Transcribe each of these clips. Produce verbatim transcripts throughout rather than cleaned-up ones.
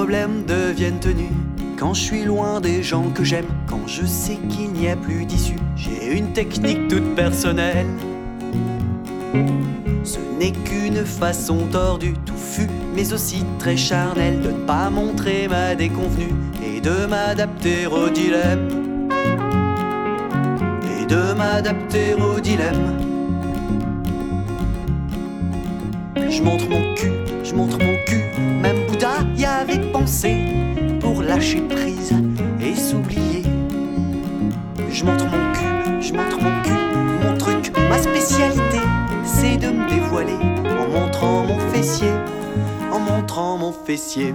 problèmes deviennent tenus quand je suis loin des gens que j'aime, quand je sais qu'il n'y a plus d'issue. J'ai une technique toute personnelle. Ce n'est qu'une façon tordue, touffue, mais aussi très charnelle, de ne pas montrer ma déconvenue et de m'adapter au dilemme. Et de m'adapter au dilemme. Je montre mon cul, je montre mon cul, même Bouddha y avait pensé, pour lâcher prise et s'oublier. Je montre mon cul, je montre mon cul, mon truc, ma spécialité, c'est de me dévoiler en montrant mon fessier, en montrant mon fessier.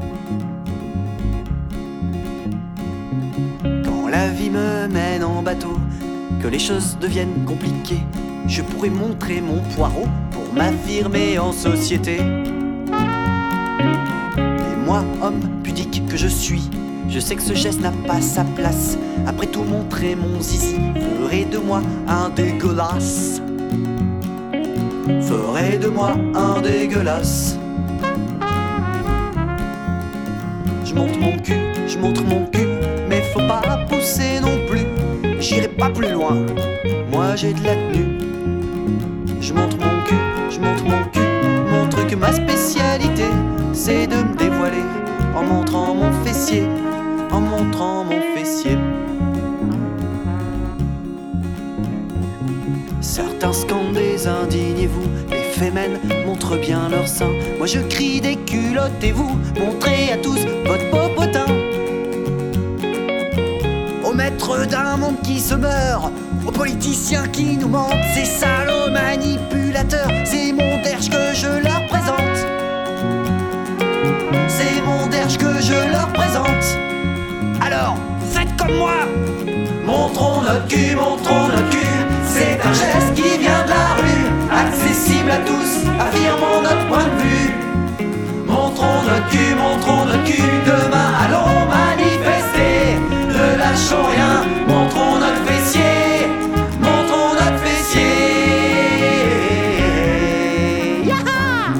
Quand la vie me mène en bateau, que les choses deviennent compliquées, je pourrais montrer mon poireau pour m'affirmer en société. Et moi, homme pudique que je suis, je sais que ce geste n'a pas sa place. Après tout, montrer mon zizi ferait de moi un dégueulasse. Ferait de moi un dégueulasse. Je montre mon cul, je montre mon cul, mais faut pas pousser non plus. J'irai pas plus loin, moi j'ai de la tenue. Je montre mon cul, je montre mon cul, mon truc, ma spécialité, c'est de me dévoiler en montrant mon fessier, en montrant mon fessier. Certains scandent désindignez-vous, les fémènes montrent bien leur sein. Moi je crie des culottes et vous montrez à tous votre popotin. Aux maîtres d'un monde qui se meurt, aux politiciens qui nous mentent, ces salauds manipulateurs, c'est mon derge que je leur présente. C'est mon derge que je leur présente. Alors, faites comme moi. Montrons notre cul, montrons notre cul. C'est un geste qui vient de la rue, accessible à tous, affirmons notre point de vue. Montrons notre cul, montrons notre cul. Demain allons manifester, ne lâchons rien. Montrons notre fessier, montrons notre fessier. Yaha!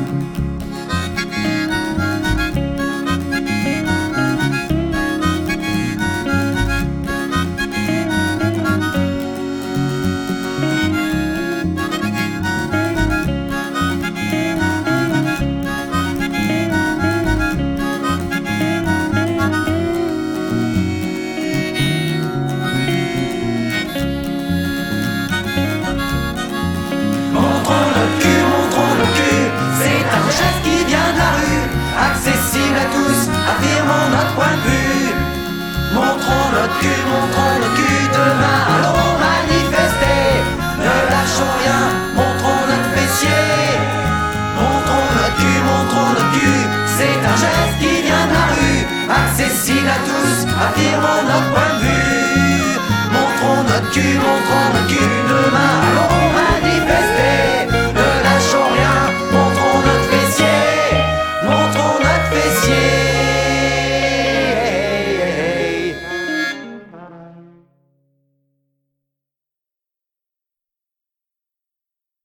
Affirmons notre point de vue. Montrons notre cul, montrons notre cul. Demain allons manifester, ne lâchons rien. Montrons notre fessier. Montrons notre cul, montrons notre cul. C'est un geste qui vient de la rue, accessible à tous. Affirmons